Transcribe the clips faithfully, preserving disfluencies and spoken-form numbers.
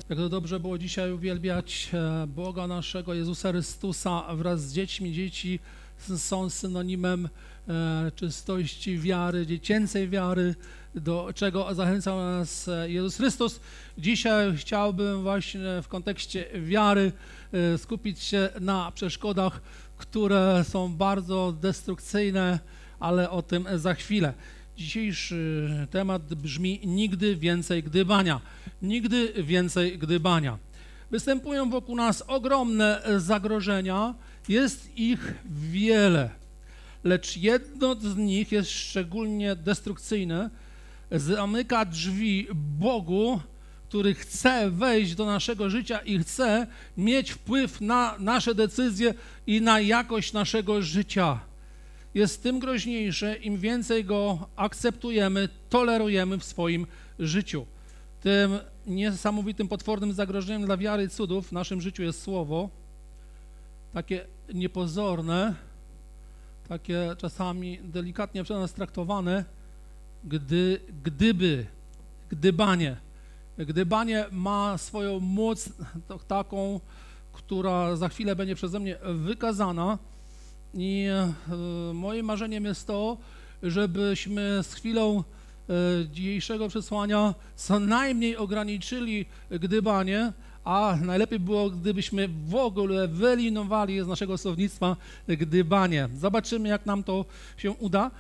Jak to dobrze było dzisiaj uwielbiać Boga naszego, Jezusa Chrystusa wraz z dziećmi. Dzieci są synonimem czystości wiary, dziecięcej wiary, do czego zachęcał nas Jezus Chrystus. Dzisiaj chciałbym właśnie w kontekście wiary skupić się na przeszkodach, które są bardzo destrukcyjne, ale o tym za chwilę. Dzisiejszy temat brzmi: nigdy więcej gdybania. Nigdy więcej gdybania. Występują wokół nas ogromne zagrożenia, jest ich wiele, lecz jedno z nich jest szczególnie destrukcyjne. Zamyka drzwi Bogu, który chce wejść do naszego życia i chce mieć wpływ na nasze decyzje i na jakość naszego życia. Jest tym groźniejsze, im więcej go akceptujemy, tolerujemy w swoim życiu. Tym niesamowitym, potwornym zagrożeniem dla wiary i cudów w naszym życiu jest słowo, takie niepozorne, takie czasami delikatnie przez nas traktowane, gdy, gdyby, gdybanie. Gdybanie ma swoją moc taką, która za chwilę będzie przeze mnie wykazana. I e, moim marzeniem jest to, żebyśmy z chwilą e, dzisiejszego przesłania co najmniej ograniczyli gdybanie, a najlepiej było, gdybyśmy w ogóle wyeliminowali z naszego słownictwa gdybanie. Zobaczymy, jak nam to się uda.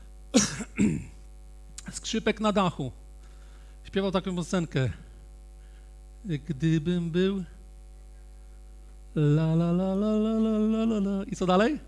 Skrzypek na dachu śpiewał taką piosenkę. Gdybym był la la la la la la la la. I co dalej?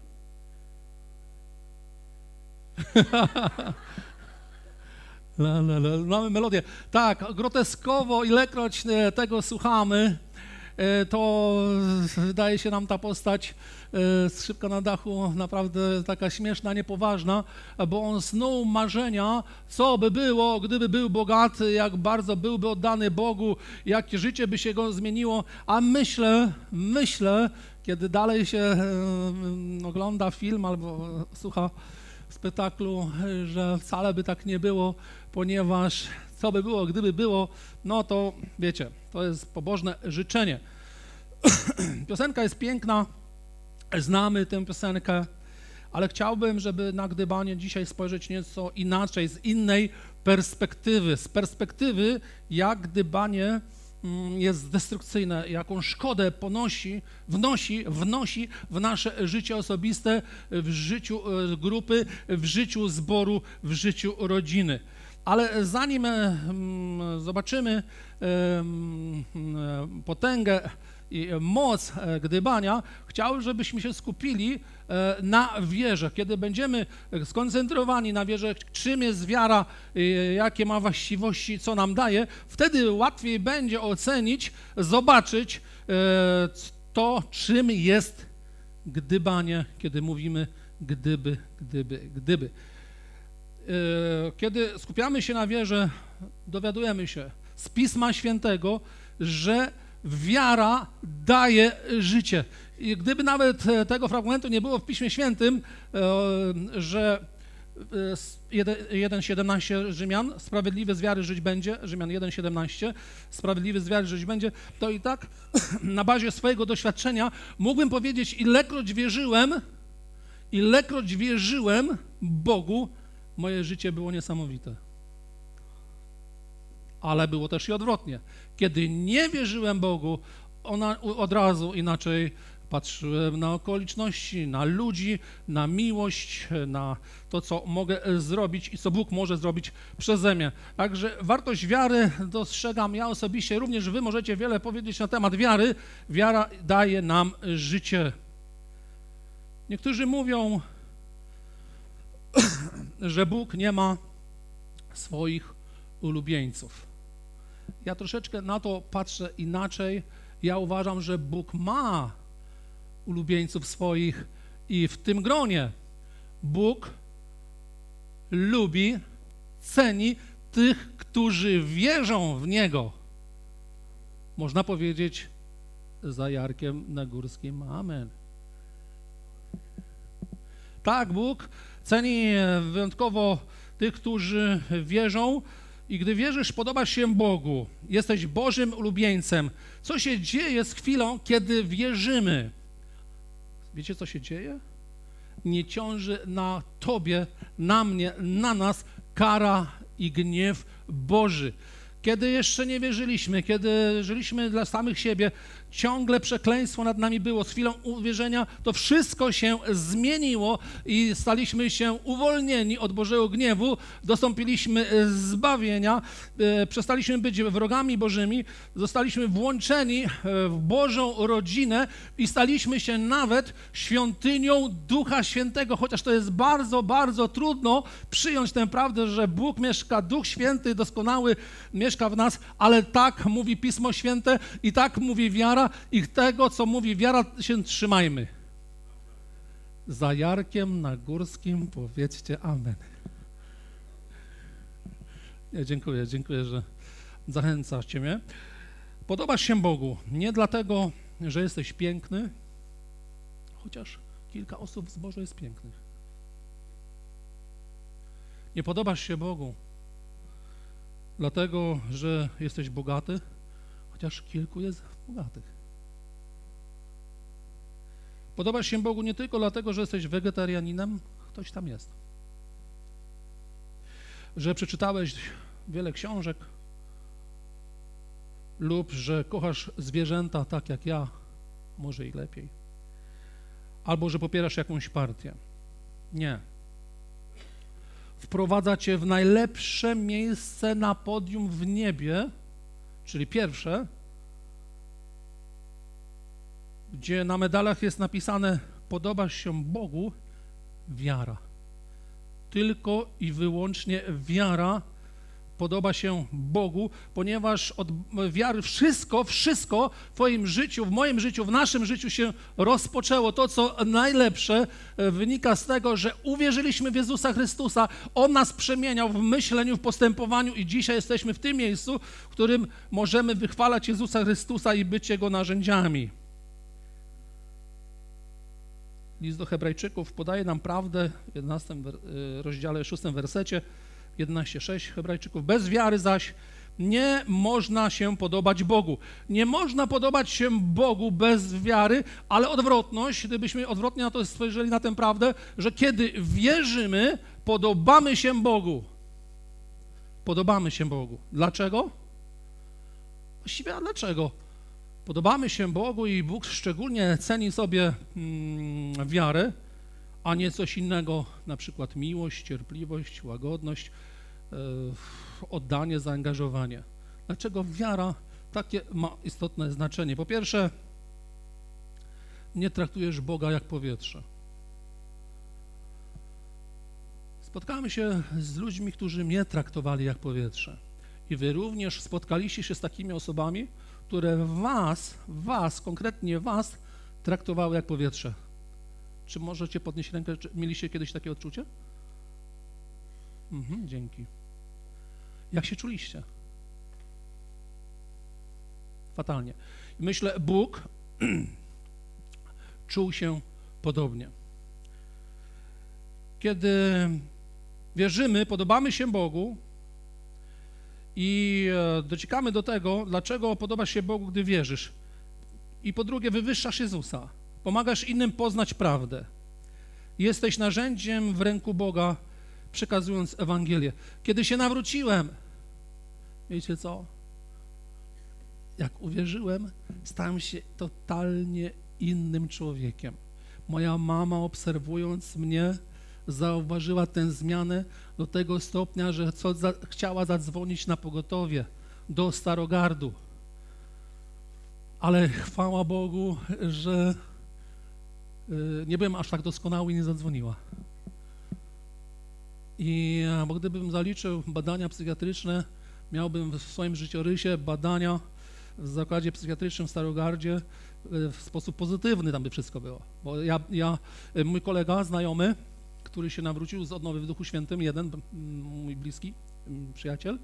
la, la, la. Mamy melodię. Tak, groteskowo, ilekroć tego słuchamy, to wydaje się nam ta postać Skrzypka na dachu naprawdę taka śmieszna, niepoważna, bo on snuł marzenia, co by było, gdyby był bogaty, jak bardzo byłby oddany Bogu, jakie życie by się go zmieniło, a myślę, myślę, kiedy dalej się ogląda film albo słucha spektaklu, że wcale by tak nie było, ponieważ co by było, gdyby było, no to wiecie, to jest pobożne życzenie. Piosenka jest piękna, znamy tę piosenkę, ale chciałbym, żeby na gdybanie dzisiaj spojrzeć nieco inaczej, z innej perspektywy, z perspektywy, jak gdybanie jest destrukcyjne, jaką szkodę ponosi, wnosi, wnosi w nasze życie osobiste, w życiu grupy, w życiu zboru, w życiu rodziny. Ale zanim zobaczymy potęgę i moc gdybania, chciałbym, żebyśmy się skupili na wierze. Kiedy będziemy skoncentrowani na wierze, czym jest wiara, jakie ma właściwości, co nam daje, wtedy łatwiej będzie ocenić, zobaczyć to, czym jest gdybanie, kiedy mówimy gdyby, gdyby, gdyby. Kiedy skupiamy się na wierze, dowiadujemy się z Pisma Świętego, że wiara daje życie. I gdyby nawet tego fragmentu nie było w Piśmie Świętym, że jeden siedemnaście Rzymian, sprawiedliwy z wiary żyć będzie, Rzymian jeden siedemnaście, sprawiedliwy z wiary żyć będzie, to i tak na bazie swojego doświadczenia mógłbym powiedzieć, ilekroć wierzyłem, ilekroć wierzyłem Bogu, moje życie było niesamowite. Ale było też i odwrotnie. Kiedy nie wierzyłem Bogu, ona, od razu inaczej patrzyłem na okoliczności, na ludzi, na miłość, na to, co mogę zrobić i co Bóg może zrobić przeze mnie. Także wartość wiary dostrzegam ja osobiście, również wy możecie wiele powiedzieć na temat wiary. Wiara daje nam życie. Niektórzy mówią, że Bóg nie ma swoich ulubieńców. Ja troszeczkę na to patrzę inaczej. Ja uważam, że Bóg ma ulubieńców swoich i w tym gronie Bóg lubi, ceni tych, którzy wierzą w Niego. Można powiedzieć za Jarkiem Nagórskim amen. Tak, Bóg ceni wyjątkowo tych, którzy wierzą i gdy wierzysz, podobasz się Bogu, jesteś Bożym ulubieńcem, co się dzieje z chwilą, kiedy wierzymy? Wiecie, co się dzieje? Nie ciąży na tobie, na mnie, na nas kara i gniew Boży. Kiedy jeszcze nie wierzyliśmy, kiedy żyliśmy dla samych siebie, ciągle przekleństwo nad nami było. Z chwilą uwierzenia to wszystko się zmieniło i staliśmy się uwolnieni od Bożego gniewu, dostąpiliśmy zbawienia, przestaliśmy być wrogami Bożymi, zostaliśmy włączeni w Bożą rodzinę i staliśmy się nawet świątynią Ducha Świętego, chociaż to jest bardzo, bardzo trudno przyjąć tę prawdę, że Bóg mieszka, Duch Święty doskonały mieszka w nas, ale tak mówi Pismo Święte i tak mówi wiara i tego, co mówi wiara, się trzymajmy. Za Jarkiem na Górskim powiedzcie amen. Ja dziękuję, dziękuję, że zachęcacie mnie. Podobasz się Bogu nie dlatego, że jesteś piękny, chociaż kilka osób z Boża jest pięknych. Nie podobasz się Bogu dlatego, że jesteś bogaty, chociaż kilku jest bogatych. Podobasz się Bogu nie tylko dlatego, że jesteś wegetarianinem, ktoś tam jest. Że przeczytałeś wiele książek lub że kochasz zwierzęta tak jak ja, może i lepiej. Albo że popierasz jakąś partię. Nie. Wprowadza cię w najlepsze miejsce na podium w niebie, czyli pierwsze, gdzie na medalach jest napisane podobasz się Bogu, wiara. Tylko i wyłącznie wiara podoba się Bogu, ponieważ od wiary wszystko, wszystko w twoim życiu, w moim życiu, w naszym życiu się rozpoczęło. To, co najlepsze, wynika z tego, że uwierzyliśmy w Jezusa Chrystusa. On nas przemieniał w myśleniu, w postępowaniu i dzisiaj jesteśmy w tym miejscu, w którym możemy wychwalać Jezusa Chrystusa i być Jego narzędziami. List do Hebrajczyków podaje nam prawdę w jedenastym rozdziale, szóstym wersecie, jedenaście sześć Hebrajczyków. Bez wiary zaś nie można się podobać Bogu. Nie można podobać się Bogu bez wiary, ale odwrotność, gdybyśmy odwrotnie na to spojrzeli na tę prawdę, że kiedy wierzymy, podobamy się Bogu. Podobamy się Bogu. Dlaczego? Właściwie, a dlaczego? Podobamy się Bogu i Bóg szczególnie ceni sobie mm, wiarę, a nie coś innego, na przykład miłość, cierpliwość, łagodność, yy, oddanie, zaangażowanie. Dlaczego wiara takie ma istotne znaczenie? Po pierwsze, nie traktujesz Boga jak powietrze. Spotkałem się z ludźmi, którzy mnie traktowali jak powietrze. I wy również spotkaliście się z takimi osobami, które was, was, konkretnie was, traktowały jak powietrze. Czy możecie podnieść rękę? Czy mieliście kiedyś takie odczucie? Mhm, dzięki. Jak się czuliście? Fatalnie. Myślę, Bóg czuł się podobnie. Kiedy wierzymy, podobamy się Bogu i dociekamy do tego, dlaczego podobasz się Bogu, gdy wierzysz. I po drugie, wywyższasz Jezusa. Pomagasz innym poznać prawdę. Jesteś narzędziem w ręku Boga, przekazując Ewangelię. Kiedy się nawróciłem, wiecie co? Jak uwierzyłem, stałem się totalnie innym człowiekiem. Moja mama, obserwując mnie, zauważyła tę zmianę do tego stopnia, że co za, chciała zadzwonić na pogotowie do Starogardu. Ale chwała Bogu, że y, nie byłem aż tak doskonały i nie zadzwoniła. I bo gdybym zaliczył badania psychiatryczne, miałbym w swoim życiorysie badania w zakładzie psychiatrycznym w Starogardzie w sposób pozytywny, tam by wszystko było. Bo ja, ja mój kolega, znajomy, który się nawrócił z odnowy w Duchu Świętym, jeden, mój bliski przyjaciel,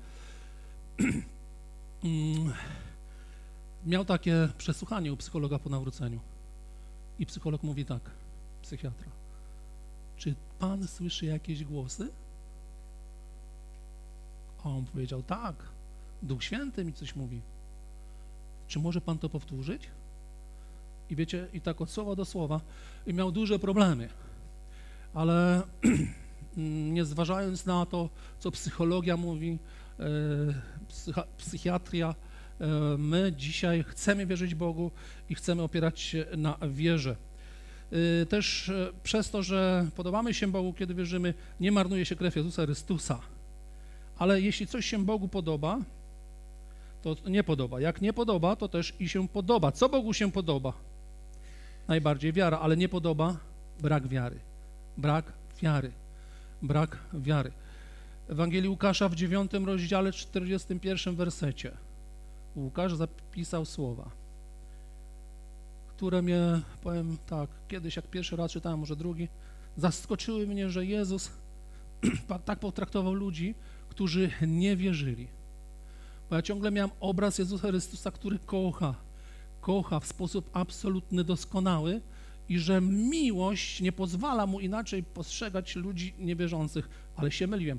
miał takie przesłuchanie u psychologa po nawróceniu. I psycholog mówi tak, psychiatra, czy pan słyszy jakieś głosy? A on powiedział, tak, Duch Święty mi coś mówi. Czy może pan to powtórzyć? I wiecie, i tak od słowa do słowa, i miał duże problemy. Ale nie zważając na to, co psychologia mówi, psycha, psychiatria, my dzisiaj chcemy wierzyć Bogu i chcemy opierać się na wierze. Też przez to, że podobamy się Bogu, kiedy wierzymy, nie marnuje się krew Jezusa Chrystusa. Ale jeśli coś się Bogu podoba, to nie podoba. Jak nie podoba, to też i się podoba. Co Bogu się podoba? Najbardziej wiara, ale nie podoba brak wiary. Brak wiary. Brak wiary. Ewangelii Łukasza w dziewiątym rozdziale, czterdziestym pierwszym wersecie. Łukasz zapisał słowa, które mnie, powiem tak, kiedyś jak pierwszy raz czytałem, może drugi, zaskoczyły mnie, że Jezus tak potraktował ludzi, którzy nie wierzyli. Bo ja ciągle miałem obraz Jezusa Chrystusa, który kocha, kocha w sposób absolutny, doskonały i że miłość nie pozwala mu inaczej postrzegać ludzi niewierzących, ale się myliłem.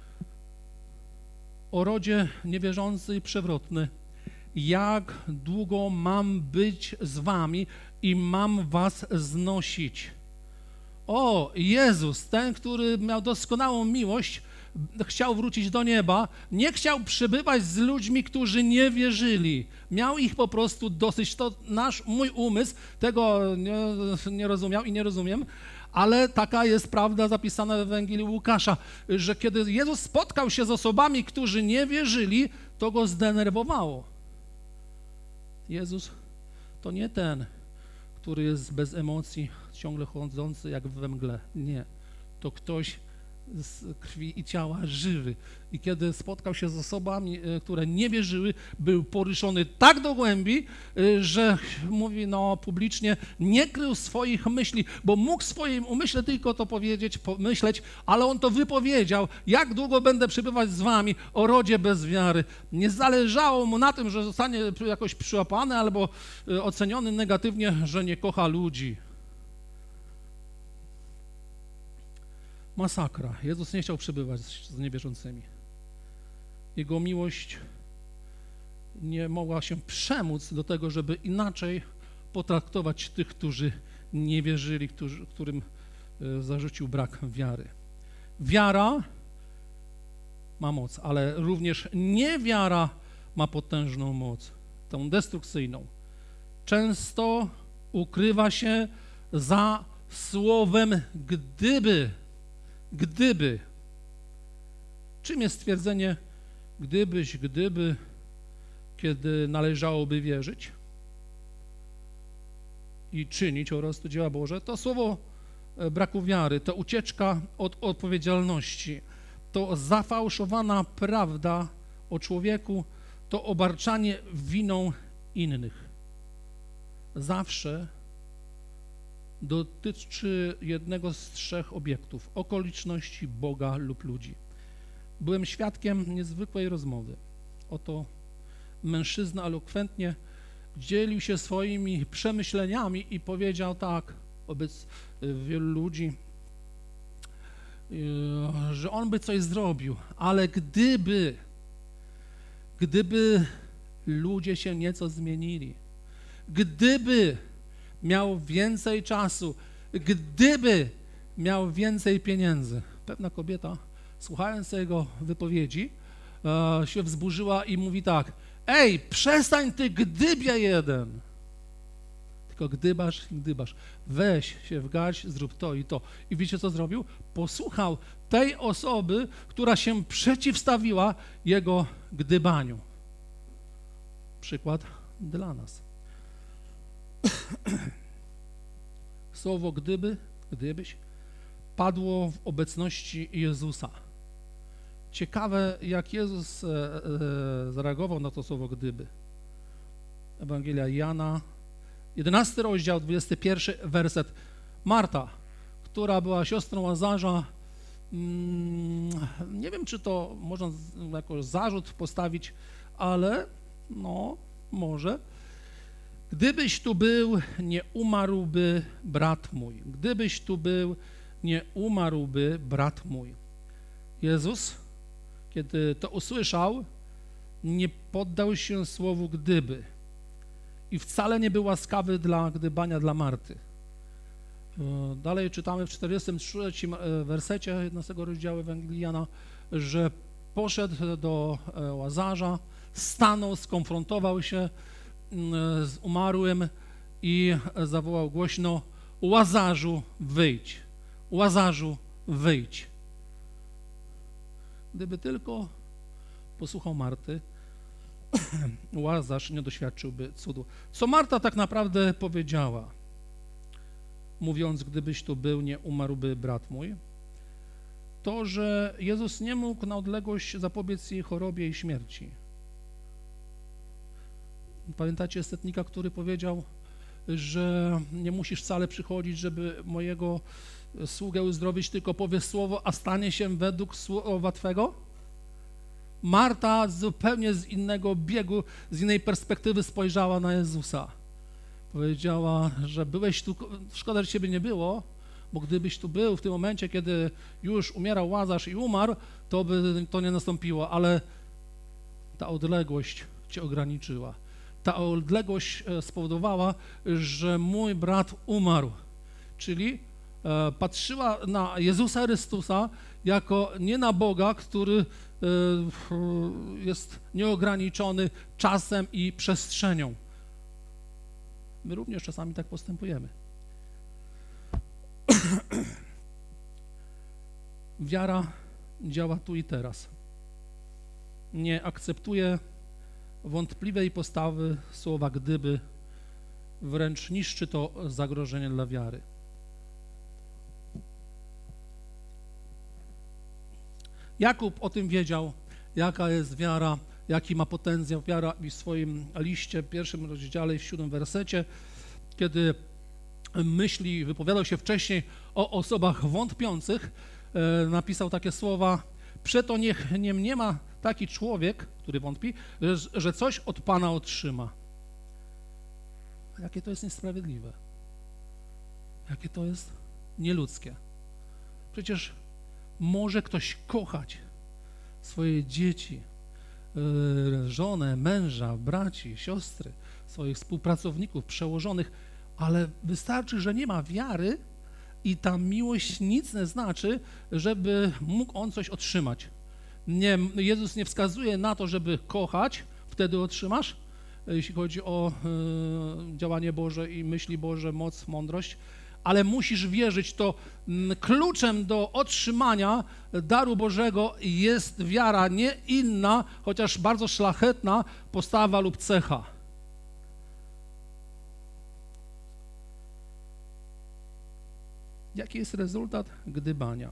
O rodzie niewierzący i przewrotny, jak długo mam być z wami i mam was znosić? O, Jezus, ten, który miał doskonałą miłość, chciał wrócić do nieba, nie chciał przebywać z ludźmi, którzy nie wierzyli. Miał ich po prostu dosyć. To nasz, mój umysł tego nie, nie rozumiał i nie rozumiem, ale taka jest prawda zapisana w Ewangelii Łukasza, że kiedy Jezus spotkał się z osobami, którzy nie wierzyli, to go zdenerwowało. Jezus to nie ten, który jest bez emocji, ciągle chodzący jak we mgle. Nie. To ktoś z krwi i ciała żywy. I kiedy spotkał się z osobami, które nie wierzyły, był poruszony tak do głębi, że mówi no publicznie, nie krył swoich myśli, bo mógł w swoim umyśle tylko to powiedzieć, pomyśleć, ale on to wypowiedział, jak długo będę przebywać z wami, o rodzie bez wiary. Nie zależało mu na tym, że zostanie jakoś przyłapany albo oceniony negatywnie, że nie kocha ludzi. Masakra. Jezus nie chciał przebywać z niewierzącymi. Jego miłość nie mogła się przemóc do tego, żeby inaczej potraktować tych, którzy nie wierzyli, którzy, którym zarzucił brak wiary. Wiara ma moc, ale również niewiara ma potężną moc, tą destrukcyjną. Często ukrywa się za słowem gdyby. Gdyby. Czym jest stwierdzenie gdybyś, gdyby, kiedy należałoby wierzyć i czynić po prostu dzieła Boże? To słowo braku wiary, to ucieczka od odpowiedzialności, to zafałszowana prawda o człowieku, to obarczanie winą innych. Zawsze dotyczy jednego z trzech obiektów, okoliczności, Boga lub ludzi. Byłem świadkiem niezwykłej rozmowy. Oto mężczyzna elokwentnie dzielił się swoimi przemyśleniami i powiedział tak wobec wielu ludzi, że on by coś zrobił, ale gdyby, gdyby ludzie się nieco zmienili, gdyby miał więcej czasu, gdyby miał więcej pieniędzy. Pewna kobieta, słuchając jego wypowiedzi, e, się wzburzyła i mówi tak: ej, przestań ty gdybie jeden. Tylko gdybasz i gdybasz. Weź się w garść, zrób to i to. I wiecie, co zrobił? Posłuchał tej osoby, która się przeciwstawiła jego gdybaniu. Przykład dla nas. Słowo gdyby, gdybyś, padło w obecności Jezusa. Ciekawe, jak Jezus e, e, zareagował na to słowo gdyby. Ewangelia Jana, jedenasty rozdział, dwudziesty pierwszy werset. Marta, która była siostrą Łazarza, mm, nie wiem, czy to można jako zarzut postawić, ale no, może. Gdybyś tu był, nie umarłby brat mój. Gdybyś tu był, nie umarłby brat mój. Jezus, kiedy to usłyszał, nie poddał się słowu gdyby i wcale nie był łaskawy dla gdybania dla Marty. Dalej czytamy w czterdziestym trzecim wersecie jedenastego rozdziału Ewangelii Jana, że poszedł do Łazarza, stanął, skonfrontował się z umarłym i zawołał głośno: Łazarzu, wyjdź! Łazarzu, wyjdź! Gdyby tylko posłuchał Marty, Łazarz nie doświadczyłby cudu. Co Marta tak naprawdę powiedziała, mówiąc: gdybyś tu był, nie umarłby brat mój? To, że Jezus nie mógł na odległość zapobiec jej chorobie i śmierci. Pamiętacie setnika, który powiedział, że nie musisz wcale przychodzić, żeby mojego sługę uzdrowić, tylko powiesz słowo, a stanie się według słowa Twego? Marta zupełnie z innego biegu, z innej perspektywy spojrzała na Jezusa. Powiedziała, że byłeś tu, szkoda, że Ciebie nie było, bo gdybyś tu był w tym momencie, kiedy już umierał Łazarz i umarł, to by to nie nastąpiło, ale ta odległość Cię ograniczyła. Ta odległość spowodowała, że mój brat umarł, czyli e, patrzyła na Jezusa Chrystusa jako nie na Boga, który e, jest nieograniczony czasem i przestrzenią. My również czasami tak postępujemy. Wiara działa tu i teraz. Nie akceptuje wątpliwej postawy słowa gdyby, wręcz niszczy to zagrożenie dla wiary. Jakub o tym wiedział, jaka jest wiara, jaki ma potencjał wiara, i w swoim liście, w pierwszym rozdziale i w siódmym wersecie, kiedy myśli, wypowiadał się wcześniej o osobach wątpiących, e, napisał takie słowa: przeto niech nie mniema taki człowiek, który wątpi, że, że coś od Pana otrzyma. Jakie to jest niesprawiedliwe. Jakie to jest nieludzkie. Przecież może ktoś kochać swoje dzieci, e, żonę, męża, braci, siostry, swoich współpracowników, przełożonych, ale wystarczy, że nie ma wiary i ta miłość nic nie znaczy, żeby mógł on coś otrzymać. Nie, Jezus nie wskazuje na to, żeby kochać, wtedy otrzymasz, jeśli chodzi o y, działanie Boże i myśli Boże, moc, mądrość, ale musisz wierzyć, to m, kluczem do otrzymania daru Bożego jest wiara, nie inna, chociaż bardzo szlachetna postawa lub cecha. Jaki jest rezultat gdybania?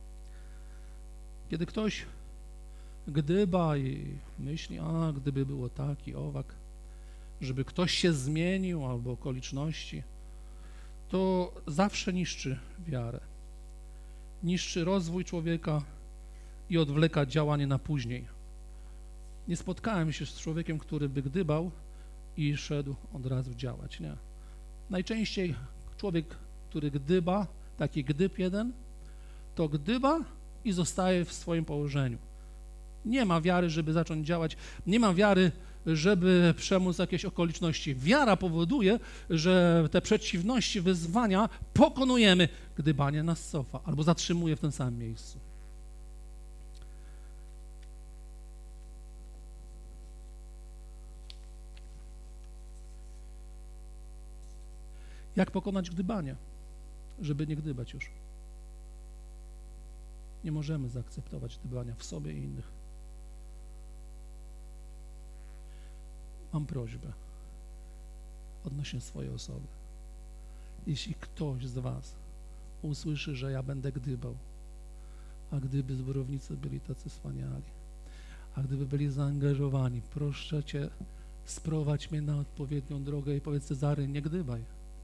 Kiedy ktoś gdyba i myśli, a gdyby było tak i owak, żeby ktoś się zmienił albo okoliczności, to zawsze niszczy wiarę, niszczy rozwój człowieka i odwleka działanie na później. Nie spotkałem się z człowiekiem, który by gdybał i szedł od razu działać, nie. Najczęściej człowiek, który gdyba, taki gdyb jeden, to gdyba i zostaje w swoim położeniu. Nie ma wiary, żeby zacząć działać, nie ma wiary, żeby przemóc jakieś okoliczności. Wiara powoduje, że te przeciwności, wyzwania pokonujemy, gdybanie nas cofa albo zatrzymuje w tym samym miejscu. Jak pokonać gdybanie, żeby nie gdybać już? Nie możemy zaakceptować gdybania w sobie i innych. Mam prośbę odnośnie swojej osoby. Jeśli ktoś z was usłyszy, że ja będę gdybał, a gdyby zborownicy byli tacy wspaniali, a gdyby byli zaangażowani, proszę Cię, sprowadź mnie na odpowiednią drogę i powiedz: Cezary, nie gdybaj.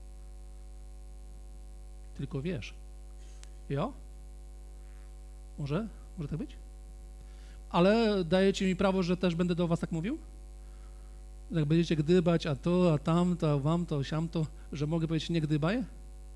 Tylko wiesz. Jo? Może? Może tak być? Ale dajecie mi prawo, że też będę do was tak mówił? Jak będziecie gdybać, a to, a tamto, a wam to, siam to, że mogę powiedzieć: nie gdybaj?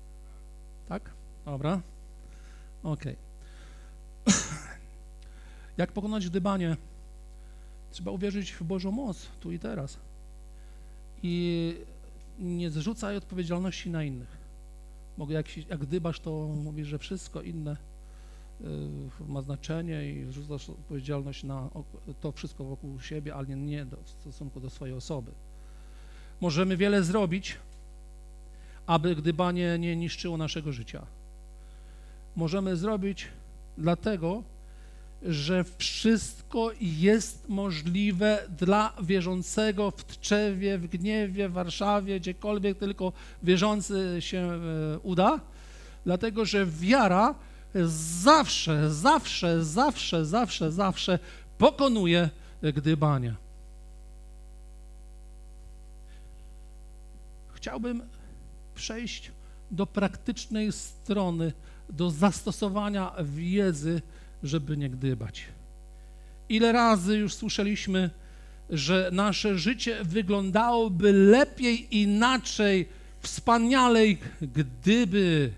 Tak? Dobra. Okej. Okay. Jak pokonać gdybanie? Trzeba uwierzyć w Bożą moc tu i teraz i nie zrzucaj odpowiedzialności na innych. Mogę, jak, jak gdybasz, to mówisz, że wszystko inne y, ma znaczenie i zrzucasz odpowiedzialność na to wszystko wokół siebie, ale nie, nie do, w stosunku do swojej osoby. Możemy wiele zrobić, aby gdybanie nie niszczyło naszego życia. Możemy zrobić dlatego, że wszystko jest możliwe dla wierzącego w Tczewie, w Gniewie, w Warszawie, gdziekolwiek tylko wierzący się uda, dlatego że wiara zawsze, zawsze, zawsze, zawsze, zawsze pokonuje gdybanie. Chciałbym przejść do praktycznej strony, do zastosowania wiedzy, żeby nie gdybać. Ile razy już słyszeliśmy, że nasze życie wyglądałoby lepiej, inaczej, wspanialej, gdyby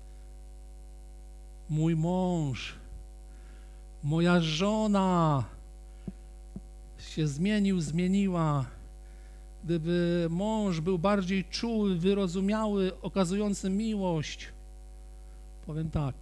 mój mąż, moja żona się zmienił, zmieniła, gdyby mąż był bardziej czuły, wyrozumiały, okazujący miłość. Powiem tak.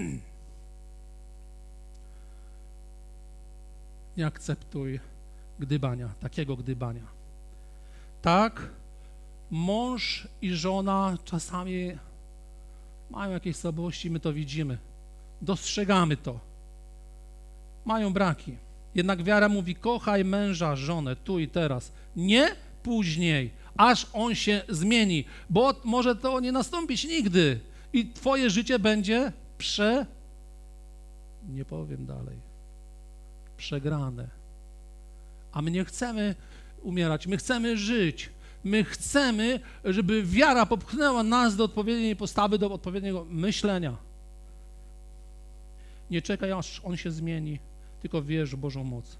Nie akceptuj gdybania, takiego gdybania. Tak, mąż i żona czasami mają jakieś słabości, my to widzimy, dostrzegamy to, mają braki. Jednak wiara mówi, kochaj męża, żonę, tu i teraz, nie później, aż on się zmieni, bo może to nie nastąpić nigdy i twoje życie będzie prze... nie powiem dalej. Przegrane. A my nie chcemy umierać, my chcemy żyć. My chcemy, żeby wiara popchnęła nas do odpowiedniej postawy, do odpowiedniego myślenia. Nie czekaj, aż on się zmieni, tylko wierz w Bożą moc.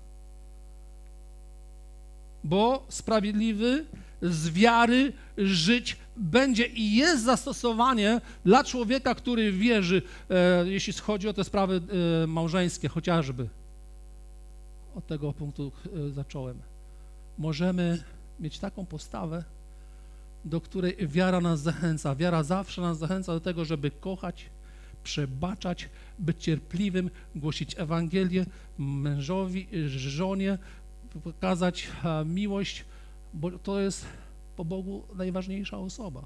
Bo sprawiedliwy z wiary żyć będzie i jest zastosowanie dla człowieka, który wierzy, e, jeśli chodzi o te sprawy e, małżeńskie chociażby. Od tego punktu e, zacząłem. Możemy mieć taką postawę, do której wiara nas zachęca. Wiara zawsze nas zachęca do tego, żeby kochać, przebaczać, być cierpliwym, głosić Ewangelię mężowi, żonie, pokazać miłość, bo to jest po Bogu najważniejsza osoba.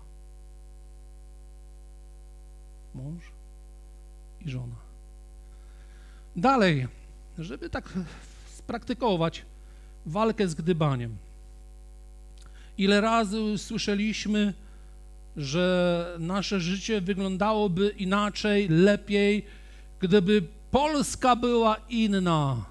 Mąż i żona. Dalej, żeby tak spraktykować walkę z gdybaniem. Ile razy słyszeliśmy, że nasze życie wyglądałoby inaczej, lepiej, gdyby Polska była inna.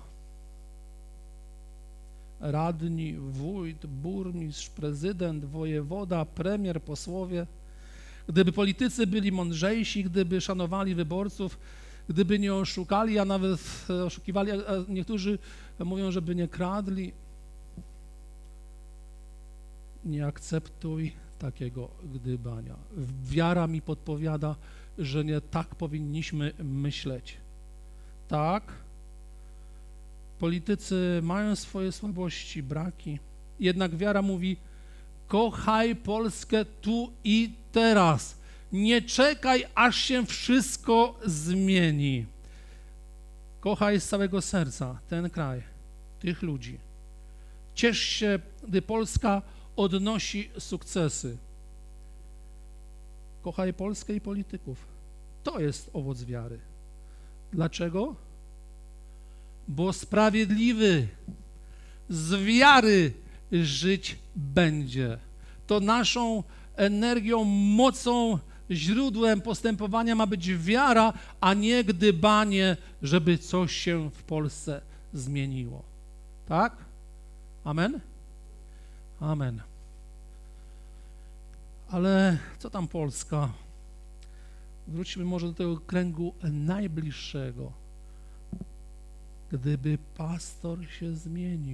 Radni, wójt, burmistrz, prezydent, wojewoda, premier, posłowie, gdyby politycy byli mądrzejsi, gdyby szanowali wyborców, gdyby nie oszukali, a nawet oszukiwali, a niektórzy mówią, żeby nie kradli. Nie akceptuj takiego gdybania. Wiara mi podpowiada, że nie tak powinniśmy myśleć. Tak, politycy mają swoje słabości, braki, jednak wiara mówi, kochaj Polskę tu i teraz. Nie czekaj, aż się wszystko zmieni. Kochaj z całego serca ten kraj, tych ludzi. Ciesz się, gdy Polska odnosi sukcesy. Kochaj Polskę i polityków. To jest owoc wiary. Dlaczego? Bo sprawiedliwy z wiary żyć będzie. To naszą energią, mocą, źródłem postępowania ma być wiara, a nie gdybanie, żeby coś się w Polsce zmieniło. Tak? Amen? Amen. Ale co tam Polska? Wróćmy może do tego kręgu najbliższego. Gdyby pastor się zmienił,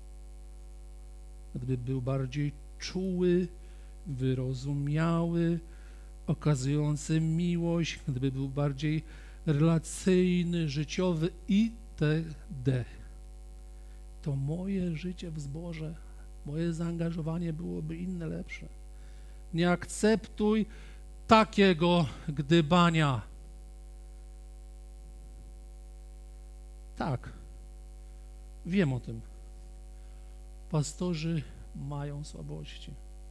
gdyby był bardziej czuły, wyrozumiały, okazujący miłość, gdyby był bardziej relacyjny, życiowy i wtedy to moje życie w zborze, moje zaangażowanie byłoby inne, lepsze. Nie akceptuj takiego gdybania. Tak, wiem o tym. Pastorzy mają słabości,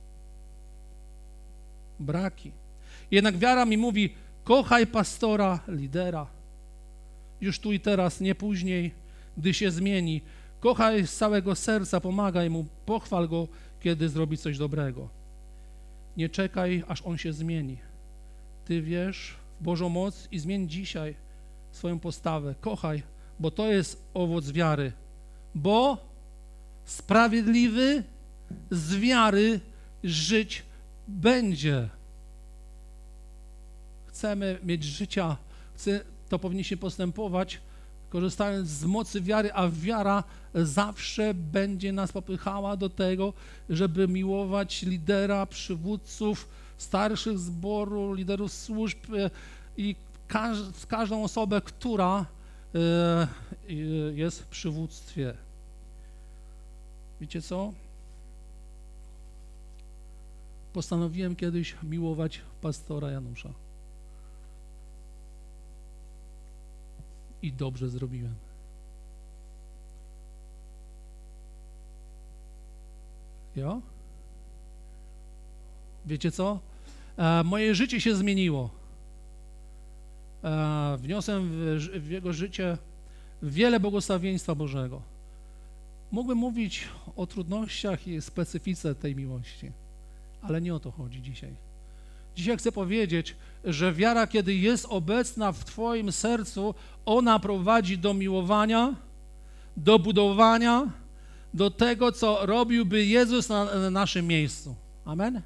braki. Jednak wiara mi mówi, kochaj pastora, lidera. Już tu i teraz, nie później, gdy się zmieni. Kochaj z całego serca, pomagaj mu, pochwal go, kiedy zrobi coś dobrego. Nie czekaj, aż on się zmieni. Ty wierz w Bożą moc i zmień dzisiaj swoją postawę. Kochaj, bo to jest owoc wiary. Bo sprawiedliwy z wiary żyć będzie. Chcemy mieć życia, chce, to powinniśmy postępować, korzystając z mocy wiary, a wiara zawsze będzie nas popychała do tego, żeby miłować lidera, przywódców, starszych zboru, liderów służb i każ każdą osobę, która y, y, jest w przywództwie. Wiecie co? Postanowiłem kiedyś miłować pastora Janusza. I dobrze zrobiłem. Jo? Wiecie co? E, moje życie się zmieniło. E, wniosłem w, w jego życie wiele błogosławieństwa Bożego. Mógłbym mówić o trudnościach i specyfice tej miłości, ale nie o to chodzi dzisiaj. Dzisiaj chcę powiedzieć, że wiara, kiedy jest obecna w Twoim sercu, ona prowadzi do miłowania, do budowania, do tego, co robiłby Jezus na, na naszym miejscu. Amen?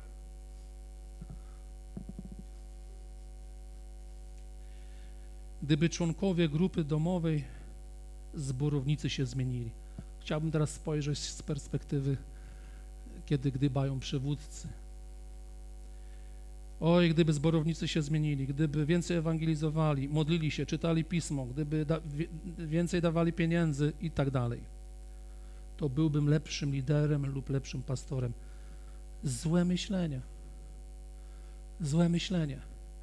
Gdyby członkowie grupy domowej, zborownicy się zmienili. Chciałbym teraz spojrzeć z perspektywy, kiedy gdybają przywódcy. Oj, gdyby zborownicy się zmienili, gdyby więcej ewangelizowali, modlili się, czytali Pismo, gdyby da, więcej dawali pieniędzy i tak dalej, to byłbym lepszym liderem lub lepszym pastorem. Złe myślenie. Złe myślenie.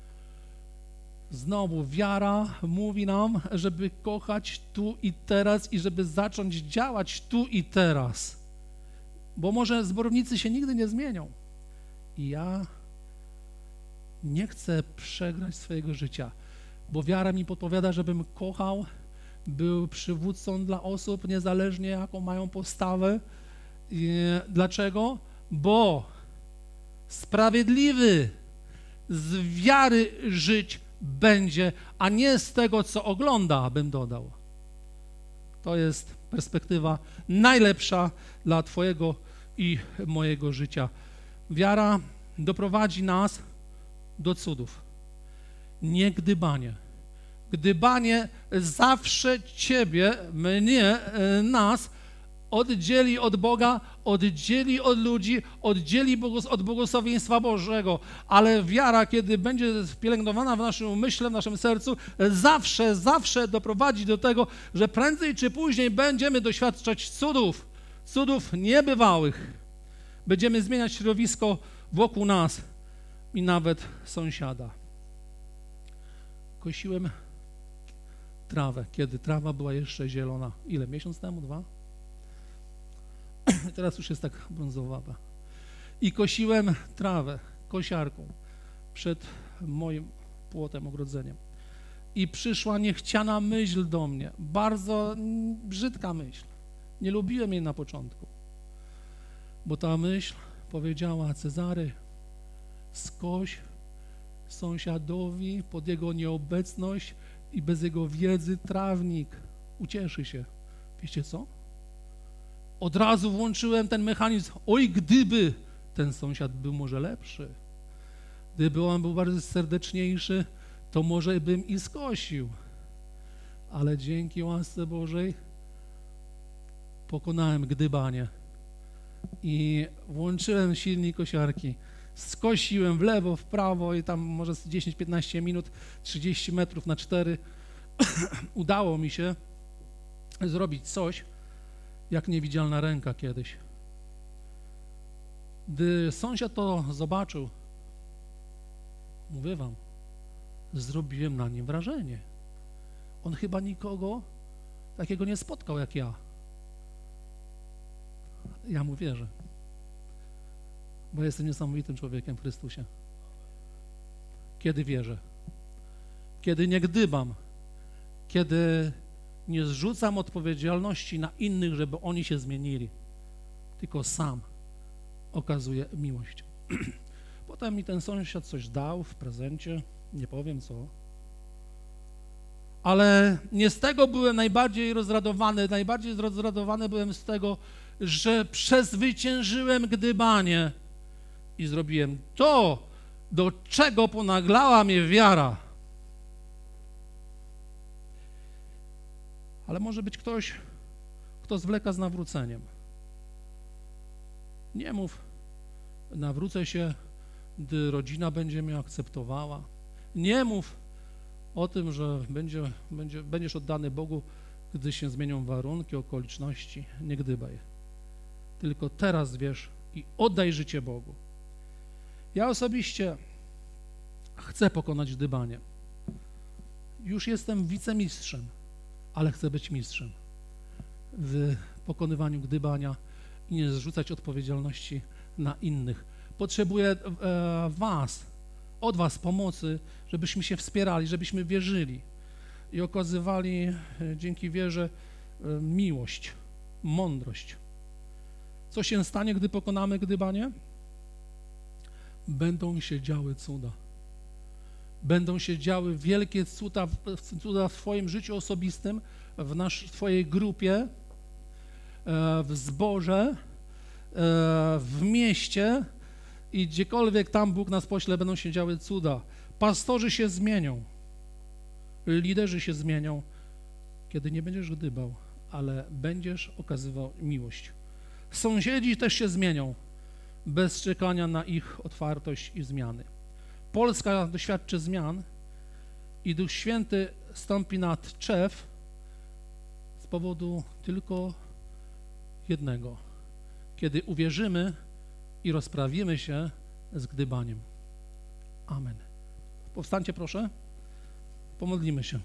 Znowu wiara mówi nam, żeby kochać tu i teraz i żeby zacząć działać tu i teraz. Bo może zborownicy się nigdy nie zmienią. I ja nie chcę przegrać swojego życia, bo wiara mi podpowiada, żebym kochał, był przywódcą dla osób, niezależnie jaką mają postawę. I dlaczego? Bo sprawiedliwy z wiary żyć będzie, a nie z tego, co ogląda, bym dodał. To jest perspektywa najlepsza dla Twojego i mojego życia. Wiara doprowadzi nas do cudów. Nie gdybanie. Gdybanie zawsze Ciebie, mnie, nas oddzieli od Boga, oddzieli od ludzi, oddzieli od błogosławieństwa Bożego, ale wiara, kiedy będzie pielęgnowana w naszym umyśle, w naszym sercu, zawsze, zawsze doprowadzi do tego, że prędzej czy później będziemy doświadczać cudów, cudów niebywałych. Będziemy zmieniać środowisko wokół nas i nawet sąsiada. Kosiłem trawę, kiedy trawa była jeszcze zielona. Ile? Miesiąc temu? Dwa? Teraz już jest tak brązowawa. I kosiłem trawę kosiarką przed moim płotem, ogrodzeniem. I przyszła niechciana myśl do mnie, bardzo brzydka myśl. Nie lubiłem jej na początku, bo ta myśl powiedziała: Cezary, skoś sąsiadowi pod jego nieobecność i bez jego wiedzy trawnik. Ucieszy się. Wiecie co? Od razu włączyłem ten mechanizm. Oj, gdyby ten sąsiad był może lepszy, gdyby on był bardziej serdeczniejszy, to może bym i skosił. Ale dzięki łasce Bożej pokonałem gdybanie i włączyłem silnik kosiarki. Skosiłem w lewo, w prawo i tam może z dziesięć piętnaście minut, trzydzieści metrów na cztery. Udało mi się zrobić coś, jak niewidzialna ręka kiedyś. Gdy sąsiad to zobaczył, mówię wam, zrobiłem na nim wrażenie. On chyba nikogo takiego nie spotkał jak ja. Ja mu wierzę, bo jestem niesamowitym człowiekiem w Chrystusie. Kiedy wierzę, kiedy nie gdybam, kiedy nie zrzucam odpowiedzialności na innych, żeby oni się zmienili, tylko sam okazuję miłość. Potem mi ten sąsiad coś dał w prezencie, nie powiem co, ale nie z tego byłem najbardziej rozradowany, najbardziej rozradowany byłem z tego, że przezwyciężyłem gdybanie i zrobiłem to, do czego ponaglała mnie wiara. Ale może być ktoś, kto zwleka z nawróceniem. Nie mów, nawrócę się, gdy rodzina będzie mnie akceptowała. Nie mów o tym, że będzie, będzie, będziesz oddany Bogu, gdy się zmienią warunki, okoliczności. Nie gdybaj. Tylko teraz wiesz i oddaj życie Bogu. Ja osobiście chcę pokonać gdybanie. Już jestem wicemistrzem, ale chcę być mistrzem w pokonywaniu gdybania i nie zrzucać odpowiedzialności na innych. Potrzebuję e, was, od was pomocy, żebyśmy się wspierali, żebyśmy wierzyli i okazywali e, dzięki wierze e, miłość, mądrość. Co się stanie, gdy pokonamy gdybanie? Będą się działy cuda. Będą się działy wielkie cuda, cuda w twoim życiu osobistym, w, nasz, w twojej grupie, e, w zborze, e, w mieście i gdziekolwiek tam Bóg nas pośle, będą się działy cuda. Pastorzy się zmienią, liderzy się zmienią, kiedy nie będziesz gdybał, ale będziesz okazywał miłość. Sąsiedzi też się zmienią, bez czekania na ich otwartość i zmiany. Polska doświadczy zmian i Duch Święty stąpi na Tczew z powodu tylko jednego. Kiedy uwierzymy i rozprawimy się z gdybaniem. Amen. Powstańcie proszę, pomodlimy się.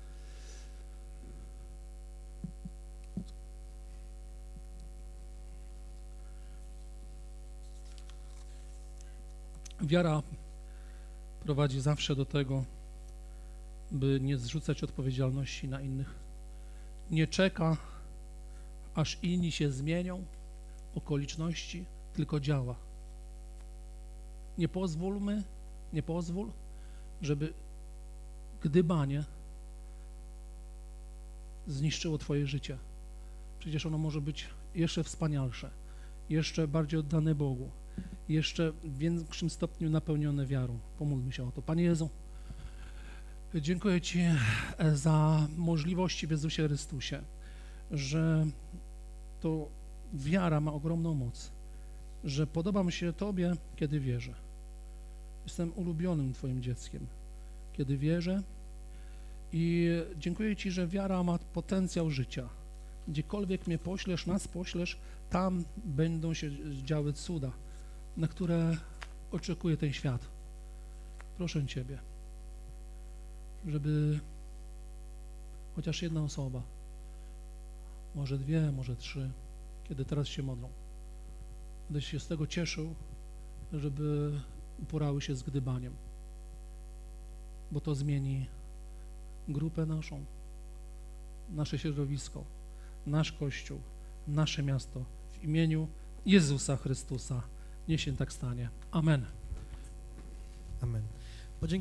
Wiara prowadzi zawsze do tego, by nie zrzucać odpowiedzialności na innych. Nie czeka, aż inni się zmienią, okoliczności, tylko działa. Nie pozwólmy, nie pozwól, żeby gdybanie zniszczyło twoje życie. Przecież ono może być jeszcze wspanialsze, jeszcze bardziej oddane Bogu, jeszcze w większym stopniu napełnione wiarą. Pomódlmy się o to. Panie Jezu, dziękuję Ci za możliwości w Jezusie Chrystusie, że to wiara ma ogromną moc, że podobam się Tobie, kiedy wierzę. Jestem ulubionym Twoim dzieckiem, kiedy wierzę i dziękuję Ci, że wiara ma potencjał życia. Gdziekolwiek mnie poślesz, nas poślesz, tam będą się działy cuda, na które oczekuje ten świat. Proszę Ciebie, żeby chociaż jedna osoba, może dwie, może trzy, kiedy teraz się modlą, będę się z tego cieszył, żeby uporały się z gdybaniem, bo to zmieni grupę naszą, nasze środowisko, nasz Kościół, nasze miasto. W imieniu Jezusa Chrystusa niech się tak stanie. Amen. Amen.